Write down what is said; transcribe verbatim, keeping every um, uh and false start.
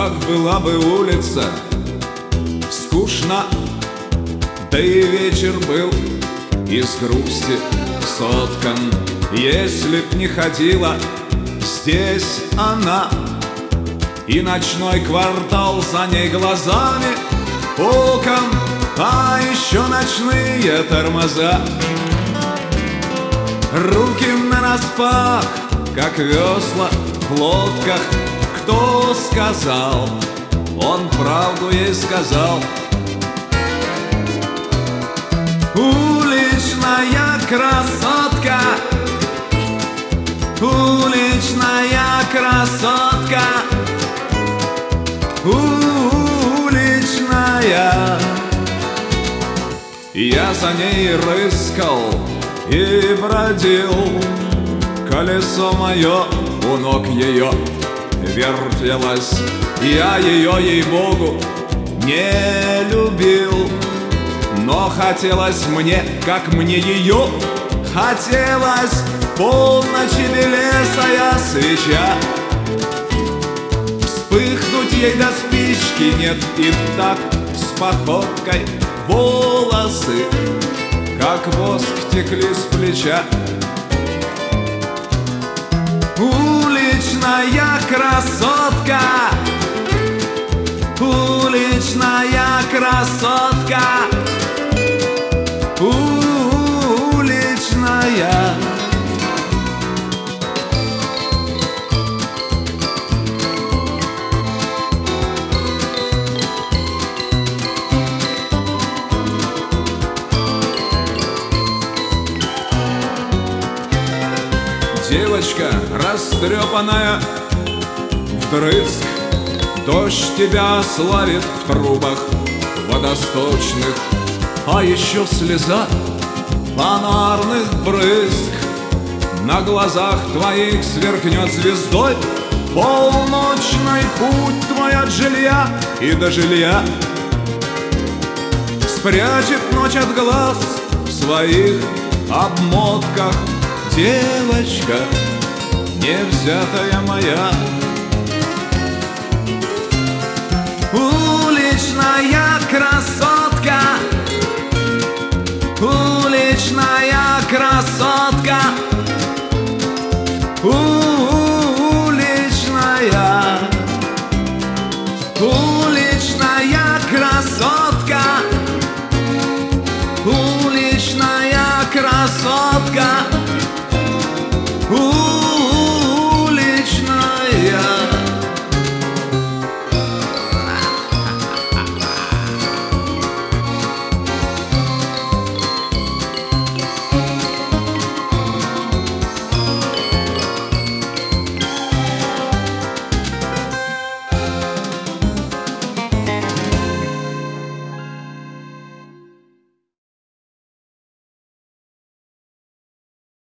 как была бы улица скучна, да и вечер был из грусти соткан. Если б не ходила здесь она, и ночной квартал за ней глазами окон, а еще ночные тормоза. Руки нараспах, как весла в лодках. Кто сказал? Он правду ей сказал. Уличная красотка, уличная красотка, уличная. Я за ней рыскал и бродил, колесо мое у ног ее вертелось. Я ее, ей-богу, не любил, но хотелось мне, как мне ее хотелось. В полночи белесая свеча, вспыхнуть ей до спички нет, и в такт с походкой волосы, как воск, текли с плеча. Уличная красотка, уличная красотка, уличная. Девочка растрепанная вдрызг, дождь тебя славит в трубах водосточных, а еще слеза фонарных брызг на глазах твоих сверкнет звездой. Полночный путь твой от жилья и до жилья спрячет ночь от глаз в своих обмотках. Девочка, невзятая моя, уличная красотка, уличная красотка, уличная, уличная красотка, уличная красотка.